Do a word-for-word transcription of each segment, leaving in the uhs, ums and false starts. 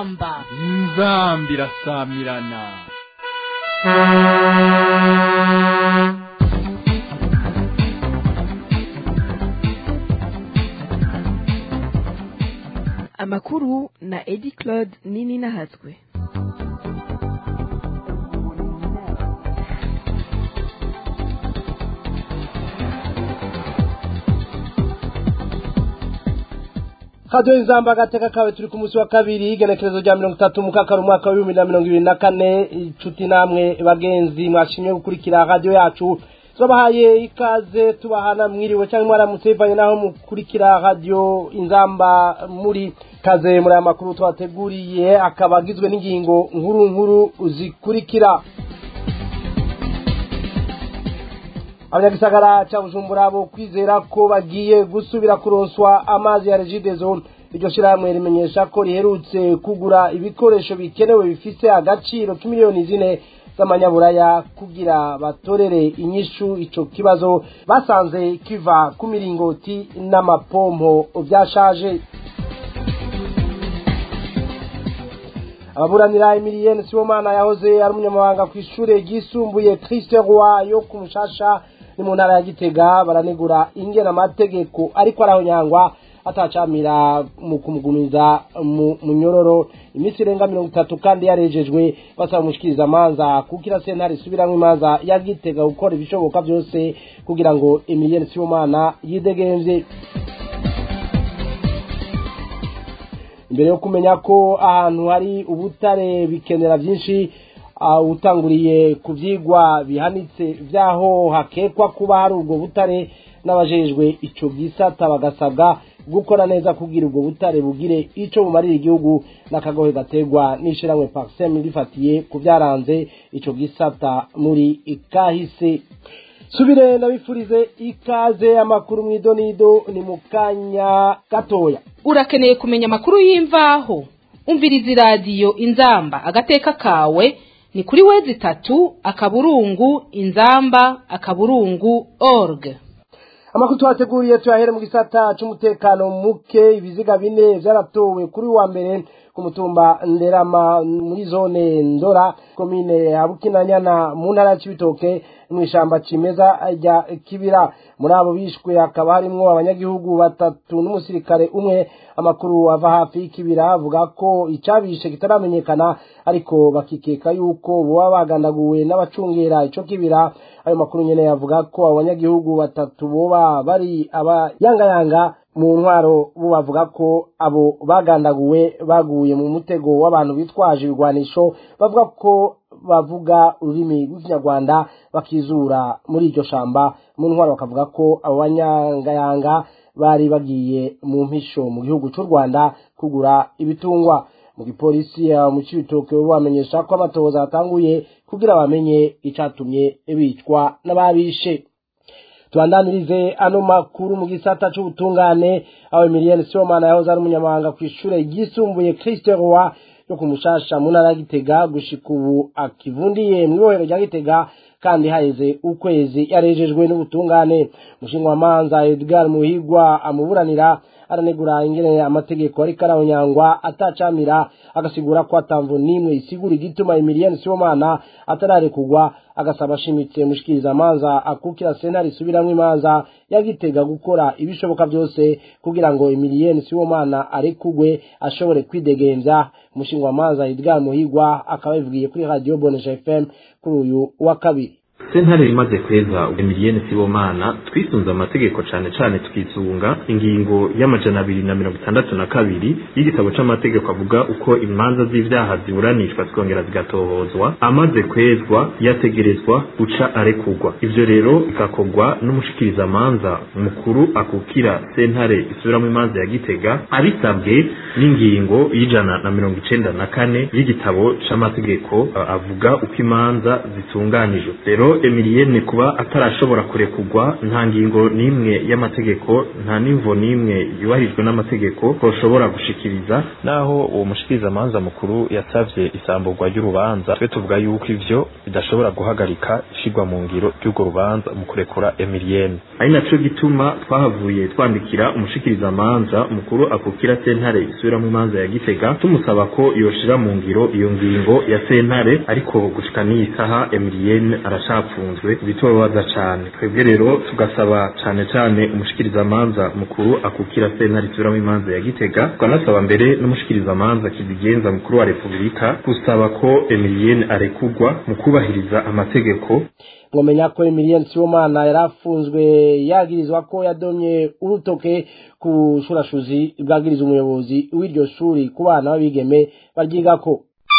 inzamba inzamba irasamirana. Amakuru na Edi Claude Nini Nahatswe. Radio Inzamba gateka kawe turi ku munsi wa kabiri igenekerezo rya mirongo itatu mu kakaro umwaka wa bibiri na mirongo ibiri na kane. Inshuti namwe bagenzi mwashimye gukurikira radio yacu, tubahaye ikaze tubahana mwiriwe cyangwa mwaramutse bivanye naho mukurikira Radio Inzamba muri kaze muri aya makuru twateguriye, akaba agizwe n'ingingo nkuru nkuru zikurikira. Abanyagisagara cha Bujumbura bo kwizera ko bagiye gusubira kuronswa amazi ya Regideso. Iryo shiramwe rimenyesha ko riherutse kugura ibikoresho bikenewe bifise agaciro k'imiliyoni zine z'amanyaburaya kugira batorere inyishu ico kibazo basanze kiva ku miringoti n'amapompo byashaje. Ababuranira Emilienne Sibomana yahoze ari umunyamabanga ku ishure ryisumbuye Christ Roi yo ku Mushasha ni mu ntara ya Gitega baranegura ingena amategeko ariko arahonyangwa atacamira mu kumugumiza mu munyororo imisi renga mirongo itatu kandi yarejejwe basaba umushikiriza amanza kukira sentare subiramwe imanza ya Gitega gukora ibishoboka byose kugira ngo Emilienne Sibomana yidegemvye. Imbere yo kumenya ko ahantu hari ubutare bikenera byinshi, Uh, utanguriye kuvyigwa bihanitse vyaho hakekwa kuba hari ubwo butare n'abajejwe ico gisata bagasabwa gukora neza kugira ubwo butare bugire ico bumarira igihugu n'akagohe gategwa n'ishiramwe Paxem rifatiye kuvyaranze ico gisata muri ikahise. Subire ndabifurize ikaze amakuru mwidonido ni mukanya gatoya. Urakeneye kumenya amakuru y'imvaho? Umviriza radio Inzamba agateka kawe ni kuri wezi tatu akaburungu inzamba akaburungu org. Amakuru twateguriye tuyahere mu gisata cy'umutekano muke. Ibiziga bine byaratowe kuri wa mbere ku mutumba Nderama muri zone Ndora komine ya Bukinanyana mu ntara ya Cibitoke mu ishamba cimeza rya Kibira. Muri abo bishwe akaba harimo abanyagihugu batatu n'umusirikare umwe. Amakuru ava hafi y'Ikibira avuga ko icabishe kitaramenyekana ariko bakikeka yuko boba bagandaguwe n'abacungera ico Kibira. Ayo makuru nyene yavuga ko abanyagihugu batatu boba bari abayangayanga mu ntwaro, bo bavuga ko abo bagandaguwe baguye mu mutego w'abantu bitwaje ibigwanisho bavuga ko bavuga ururimi rw'ikinyarwanda bakizura muri iryo shamba. Mu ntwaro bakavuga ko abo banyangayanga bari bagiye mu mpisho mu gihugu cy'u Rwanda kugura ibitungwa. Mu gipolisi mu Cibitoke bamenyesha ko amatohoza atanguye kugira bamenye icatumye bicwa n'ababishe. Tuandanirize ano makuru mu gisata cy'ubutungane, aho Emilienne Sibomana yahoze ari umunyamabanga ku ishure ryisumbuye Christ Roi yo ku Mushasha mu ntara ya Gitega gushika ubu akivundiye mu ibohero rya Gitega kandi haheze ukwezi yarejejwe n'ubutungane. Mushingwamanza Edgar Muhigwa amuburanira aranegura ingene amategeko ari karahonyangwa atacamira, agasigura ko atamvu nimwe isigura igituma Emilienne Sibomana atararekugwa, agasaba ashimitse mushikiriza amanza akukira sentare subiramwe imanza ya Gitega gukora ibishoboka byose kugira ngo Emilienne Sibomana arekugwe ashobore kwidegemvya. Mushingwamanza Edgar Muhigwa akaba yavugiye kuri Radio Bonesha F M kuri uyu wa kabiri. Sentare imaze kweza Emilienne Sibomana twisunze amategeko cane cane twizunga ingingo y'amajana abiri na mirongo itandatu na kabiri y'igitabo c'amategeko avuga uko imanza z'ivyaha ziburanishwa zikongera zigatohozwa. Amaze kwezwa yategerezwa guca arekugwa. Ivyo rero bikakogwa n'umushikiriza amanza mukuru akukira sentare isubiramwe imanza ya Gitega abisabwe n'ingingo y'ijana na mirongo icenda na kane y'igitabo c'amategeko avuga uko imanza zitunganijwe. Rero rero Emilienne kuba atarashobora kurekugwa nta ngingo nimwe y'amategeko nta nimvo nimwe yubahirijwe n'amategeko koshobora gushikiriza naho uwo mushikiriza manza mukuru yasavye isamburwa ry'urubanza twe tuvuga yuko ivyo bidashobora guhagarika ishigwa mu ngiro ry'urwo rubanza mu kurekura Emilienne ari naco gituma twahavuye twandikira umushikiriza manza mukuru akukira sentare isubira mu manza ya Gitega tumusaba ko yoshira mu ngiro iyo ngingo ya sentare ariko gushika n'isaha Emilienne arashapfunzwe bitobaza cane twebwe rero tugasaba cane cane umushikiriza manza mukuru akukira sentare isubira mu manza ya Gitega tukanasaba mbere n'umushikiriza manza kizigenza mukuru wa Republika gusaba ko Emilienne arekugwa mu kubahiriza amategeko. Mwomenya ko Emilienne Sibomana yarafunzwe yagirizwa ko yadomye urutoke ku shurashuzi bwagiriza umuyobozi w'iryo shuri ku bana babigeme baryigako.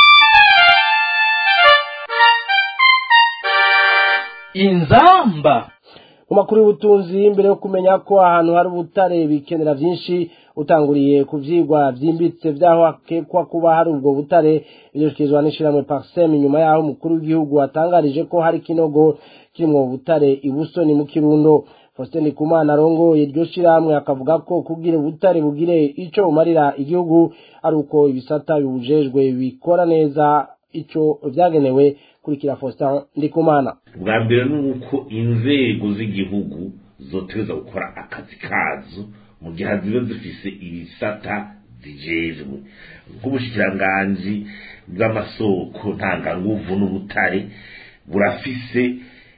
Inzamba mu makuru y'ubutunzi mbere yo kumenya ko ahantu hari ubutare bikenera byinshi utanguriye ku vyigwa vyimbitse vyaho akekwa kuba hari ubwo butare bizoshyikirizwa n'ishiramwe Parsem nyuma yaho umukuru w'igihugu atangarije ko hari kinogo kirimwo butare ibusoni mu Kirundo. Faustin Ndikumana arongoye iryo shiramwe akavuga ko kugira ubutare bugire ico bumarira igihugu ari uko ibisata bibujejwe bikora neza ico vyagenewe. Kurikira Faustin Ndikumana. Bwa mbere nuko inzego z'igihugu zoteza gukora akazi kazo mu gihe ziba zifise ibisata zijejwe nk'ubushikiranganji bw'amasoko ntanganguvu n'ubutare burafise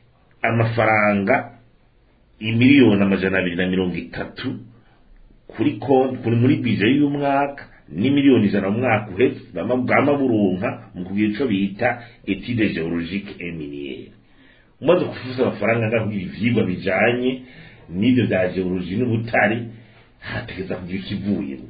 amafaranga imiliyoni amajana abiri na mirongo itatu kuri konti kuri muri bije y'umwaka ni miliyoni ijana mu mwaka uheze bama burunka mu kugira ico bita étude géologique et minière. Umaze kufuza amafaranga ngaho ivyigwa bijanye n'ivyo vya geologie n'ubutare hategeza kugira ikivuyemo.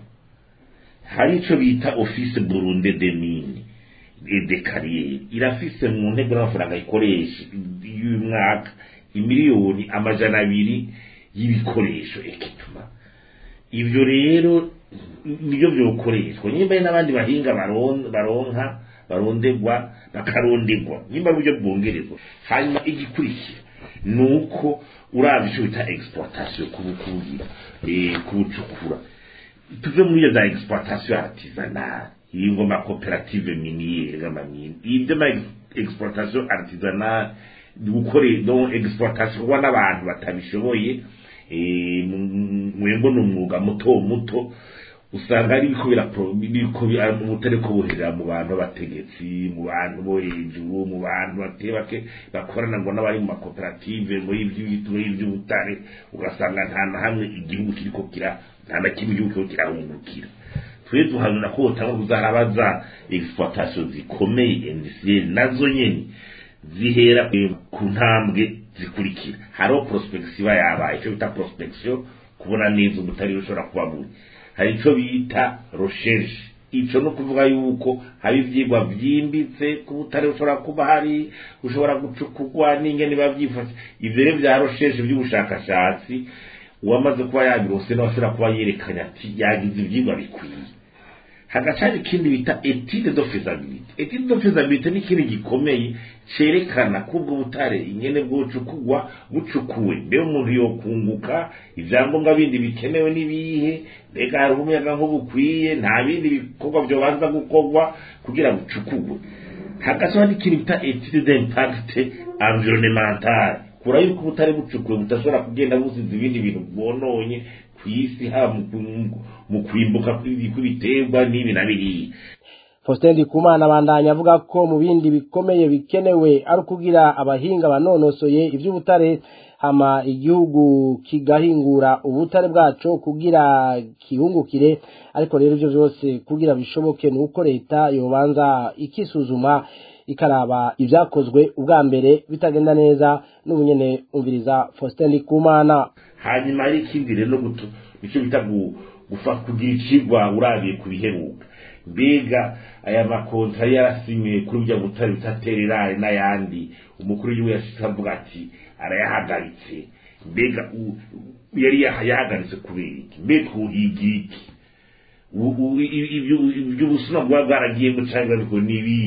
Hari ico bita office Burundi des mines et des carrières irafise mu ntego n'amafaranga ikoresha y'umwaka imiliyoni amajana abiri y'ibikoresho ekituma. Ivyo rero nibyo byokoreshwa nyimba n'abandi bahinga baronka baronka barondegwa bakarondegwa nyimba buryo bwongerezwa. Hanyuma igikurikira nuko uravye bita exploitation kubukugira eh kubucukura tuve muri ya exploitation artisanale ingo ma coopérative minière gamamini ibyo ma exploitation artisanale dukore donc exploitation wana abantu batabishoboye eh mwembo n'umwuga muto muto usanga ari bikobera biko ubutare ko buhera mu bantu bategetsi mu bantu bo hejuru mu bantu batebake bakorana ngo n'abari mu makoperative ngo ivy'ibitwe ivy'ubutare ugasanga nta na hamwe igihugu kiriko kira nta na kimwe igihugu kirahungukira. Twe duhanura ko utanga kuzarabaza exploitation zikomeye industrielle nazo nyene zihera ku ntambwe zikurikira. Haro prospection yabaye cyo bita prospection kubona neza ubutare ushobora kuba buri. Hari ico bita recherche ico no kuvuga yuko hari ivyigwa vyimbitse ku butare ushobora kuba hari ushobora gucukugwa n'ingene bavyifashe ivere vya recherche by'ubushakashatsi uwamaze kuba yabirose no ashobora kuba yerekanya ati yagize ivyigwa bikwiye. Hagacari ikindi bita étude de faisabilité. Étude de faisabilité ni kiri gikomeye cerekana kubwo butare ingene bwocukugwa bucukuwe mbe umuntu yo kunguka ivyangombwa bindi bikenewe nibihe mbega hari umuyaga nko bukwiye nta bindi bikorwa byo banza gukorwa kugira bucukugwe. Hagasoba n'ikindi bita étude d'impact environnemental kura yuko butare bucukuwe butashobora kugenda busize ibindi bintu bononye kwisi ha mu kwimbuka kw'ibiterwa n'ibi na biri. Faustin Ndikumana abandanya avuga ko mu bindi bikomeye bikenewe ari kugira abahinga banonosoye ivy'ubutare hama igihugu kigahingura ubutare bwaco kugira kihungukire ariko rero ivyo vyose kugira bishoboke nuko leta yobanza ikisuzuma ikaraba ivyakozwe ubwa mbere bitagenda neza n'ubunyene umviriza Faustin Ndikumana. Hanyuma ari ikindi rero guto nico bita gufa kugira ikigwa urabiye kubiheruka mbega aya makontra yarasimye kuri bya butare bitaterera n'ayandi umukuru w'igihugu yashavuga ati arayahagaritse mbega yari yahagaritse kubiki mbega uhigiki ibyo busuna bwa bwaragiye mu cyangwa biko nibi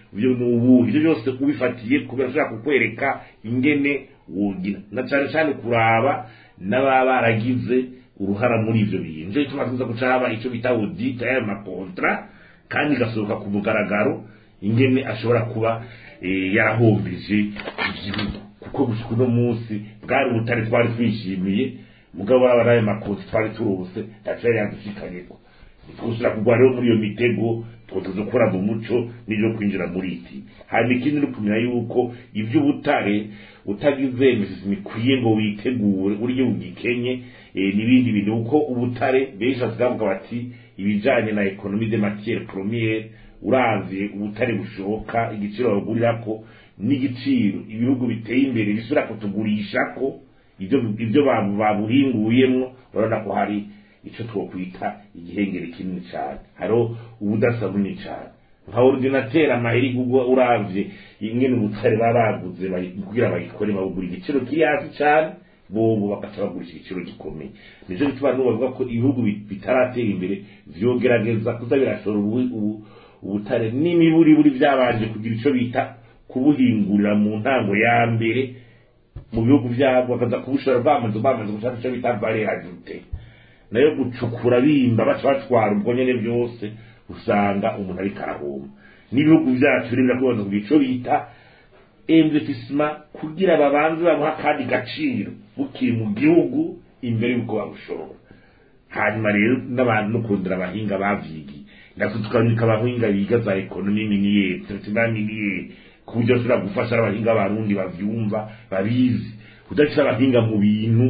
ibyo nubu ibyo byose ubifatiye kubera ushaka kukwereka ingene wogira na cyane cyane kuraba n'ababa baragize uruhara muri ivyo bintu nje tumaze gucaba ico bita audit ya makontra kandi gasohoka ku mugaragaro ingene ashobora kuba e, yarahombije igihugu kuko gushika uno munsi bwari ubutare twari twishimiye mugabo baraye makontra twari turose tacari yadufitanyeko twusura kugwa rero muri iyo mitego twotuzokora mu muco n'ibyo kwinjira muri iti hari ikindi rukumira yuko ivyo ubutare utagize imisisi mikwiye ngo witegure uriye ugikenye e, nibindi bintu uko ubutare besha tugavuga bati ibijanye na economie de matière première uravye ubutare bushoka igiciro bagurirako n'igiciro ibihugu biteye imbere bisura kutugurishako ivyo ivyo babuhinguyemwo urabona ko hari ico twokwita igihengere kinini cyane haro ubudasa bunini cyane nka ordinateur amaheri gugwa uravye ingene ubutare baraguze kugira bayikore babugura igiciro kiri hasi cyane bobo bakaca bagurisha igiciro gikomeye nizo bituma n'ubavuga ko ibihugu bitaratera imbere vyogerageza kuzabirashora ubutare n'imiburi buri byabanje kugira ico bita kubuhingurira mu ntango ya mbere mu bihugu byabo bakaza kubushora bamaze bamaze gushaka ico bita valeur ajoutée nayo gucukura bimba baca batwara ubwo nyene byose usanga umuntu ari karahoma n'ibihugu byacu rero birakubaza ku gico bita investissement kugira babanze bamuha kandi gaciro bukiri mu gihugu imbere y'uko babushora hanyuma rero n'abantu no kundira abahinga bavyigi ndakutukanyika abahinga biga za economy minier traitement minier kuburyo ashobora gufasha abahinga barundi bavyumva babizi udashira abahinga mu bintu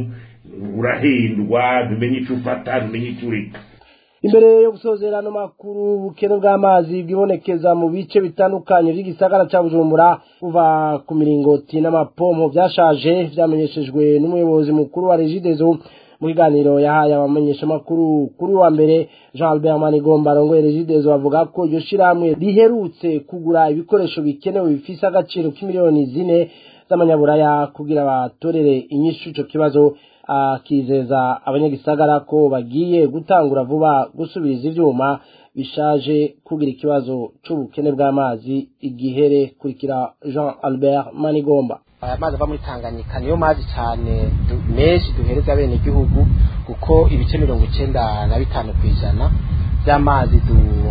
urahendwa bimenye ico ufata bimenye ico ureka imbere yo gusozera no makuru bukene bw'amazi bwibonekeza mu bice bitandukanye by'igisagara ca Bujumbura kuva ku miringoti n'amapompo byashaje vyamenyeshejwe n'umuyobozi mukuru wa Regideso mu kiganiro yahaye abamenyesha makuru kuri wa mbere Jean Albert Manigomba rongoye Regideso avuga ko iryo shiramwe riherutse kugura ibikoresho bikenewe bifise agaciro k'imiliyoni zine z'amanyaburaya kugira batorere inyishu ico kibazo akizeza abanyagisagara ko bagiye gutangura vuba gusubiriza ivyuma bishaje kugira ikibazo c'ubukene bw'amazi igihere kurikira Jean Albert Manigomba. Amazi ava muri Tanganyika niyo mazi cyane menshi duhereza bene igihugu kuko ibice mirongo icenda na bitanu kw'ijana by'amazi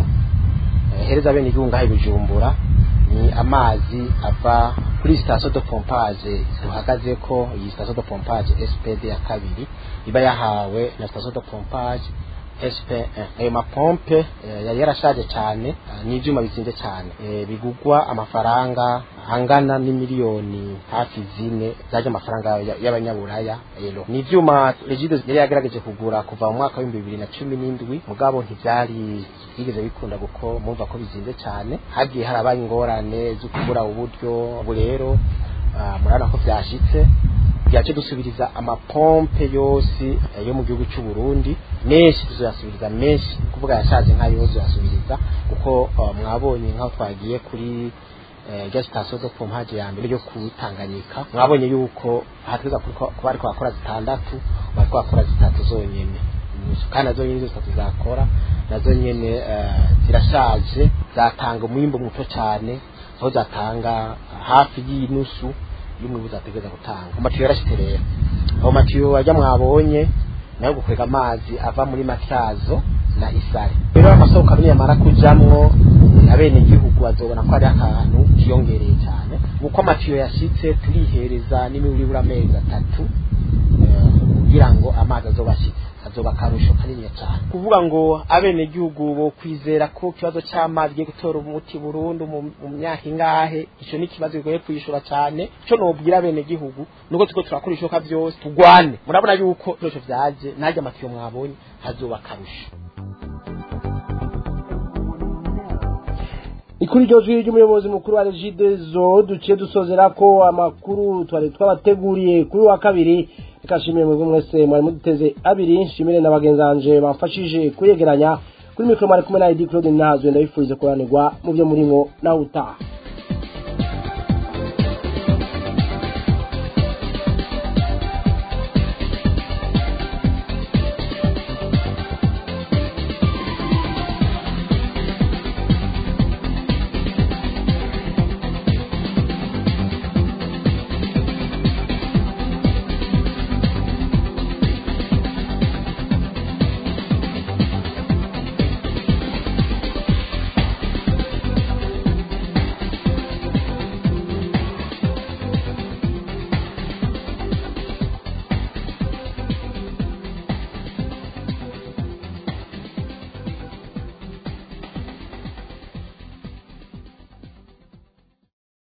duhereza bene igihugu ngaho Bujumbura ni amazi ava kuri station de pompage duhagaze ko iyi station de pompage S P D ya kabiri iba yahawe na station de pompage S P un. Ayo mapompe yari yarashaje cyane n'ivyuma bizinze cyane bigugwa amafaranga angana n'imiliyoni hafi zine zaje amafaranga y'abanyaburaya ero n'ivyuma Regideso yari yagerageje kugura kuva mu mwaka wa bibiri na cumi n'indwi mugabo ntivyari bigeze bikunda guko mumva ko bizinze cyane hagiye harabaye ingorane zo kubura uburyo ubu rero murana ko vyashitse byaje dusubiriza amapompe yose yo mu gihugu cy'u Burundi menshi tuzasubiriza menshi kuvuga yashaje nka yozo yasubiriza kuko mwabonye nkaho twagiye kuri gas station de pompage ya mbere yo kutanganyika mwabonye yuko hateza kuba ariko bakora zitandatu bariko bakora zitatu zonyene kandi zo nyine zose tuzakora nazo nyene zirashaje zatanga umwimbo muto cyane aho zatanga hafi y'inusu y'umwe buzategeza gutanga amatiyo yarashiterera aho matiyo ajya mwabonye nayo gukwega amazi ava muri Matyazo na Isare rero amasoko abiri yamara kujamwo abene igihugu azobona ko ari akantu kiyongereye cyane uko amatiyo yashitse turihereza n'imiburi amezi atatu kugira ngo amazi azobashitse azoba karusho kanini cyane kuvuga ngo abene igihugu bo kwizera ko kibazo cy'amazi giye gutora umuti burundu mu myaka ingahe ico ni kibazo bigoye kwishura cyane cyo nobwira abene igihugu nuko tuko turakora ishoka byose tugwane murabona yuko byose vyaje najya amatiyo mwabonye hazoba karusho. Ikuri ryo jwi ry'umuyobozi mukuru wa Regideso duciye dusozera ko amakuru twari twabateguriye kuri wa kabiri ikashimiye mu mwese mwari muduteze abiri nshimire n'abagenzanje bamfashije kuyegeranya kuri mikro mari kumwe na Edi Claude Nazwe ndabifurize kuranirwa mu byo murimo naho utaha.